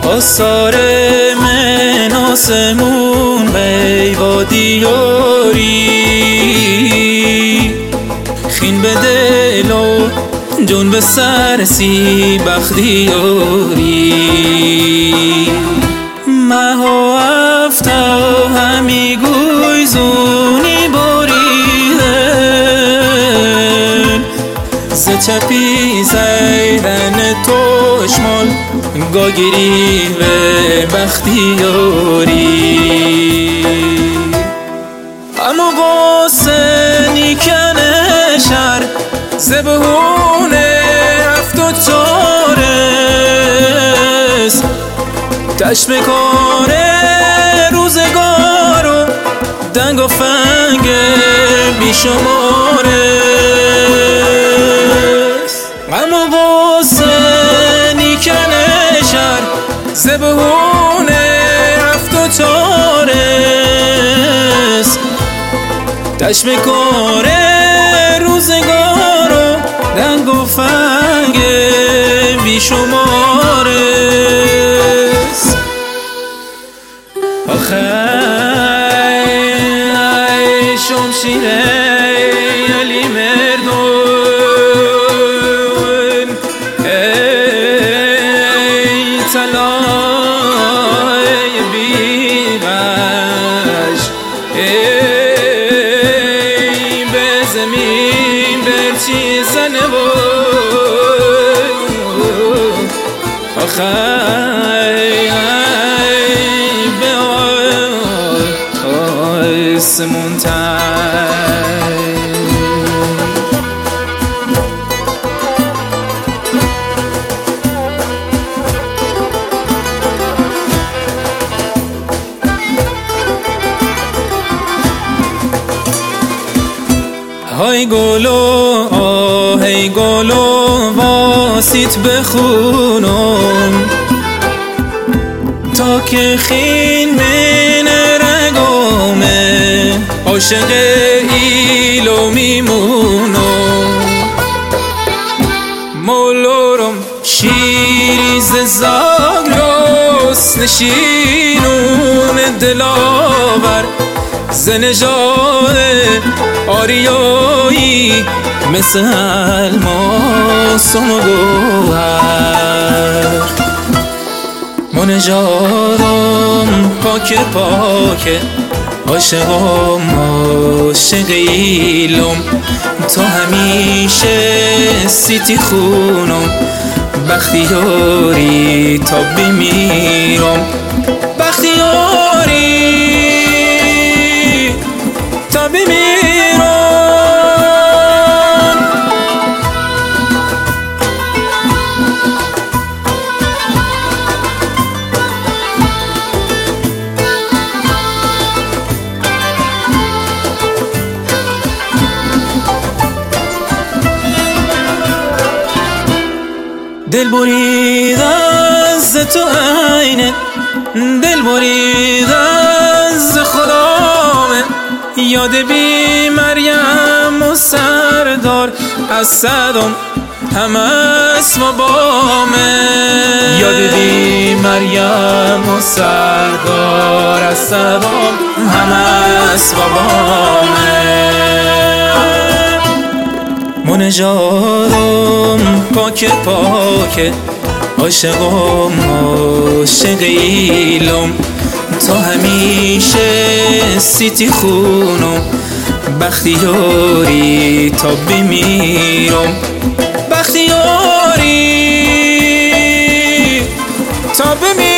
آثار من آسمون بیوا دیاری خین به دل و جون به سر سی بختیاری مها افتا همی گوی زونی بریدن ز چپی زیدن توشمال گاگیری و بختیاری اما قاسنی کنه شر زبهونه هفت و چارست تشم کاره روزگار و دنگ و فنگ بیشمارست اما قاسنی کنه شر زبهونه هفت و چارست تشم کاره روزگار و دنگ و فنگ بیشمارست آخه شمشیره علی مردون ای طلای بیغش ای به زمین برچی زنه و آخه آسمون های گلو آهی گلو واسیت بخونم تا که خین من رگامه عاشق ایلو میمونم مولورم شیری ز زاگرس نشینون دلاور زنجاد آریایی مثل الماس و گوهر منجادم پاک پاک عاشقم عاشق ایلم تا همیشه سیتی خونم بختیاری تا بمیرم بختیاری تا بمیرم دل برید از تو عینه دل برید از خدامه یاد بی مریم و سردار از صدام همه اسبابامه یاد بی مریم و سردار از صدام همه اسبابامه منجادم پاک پاک عاشقم عاشق ایلم تا همیشه سیتی خونم بختیاری تا بمیرم بختیاری تا بمیرم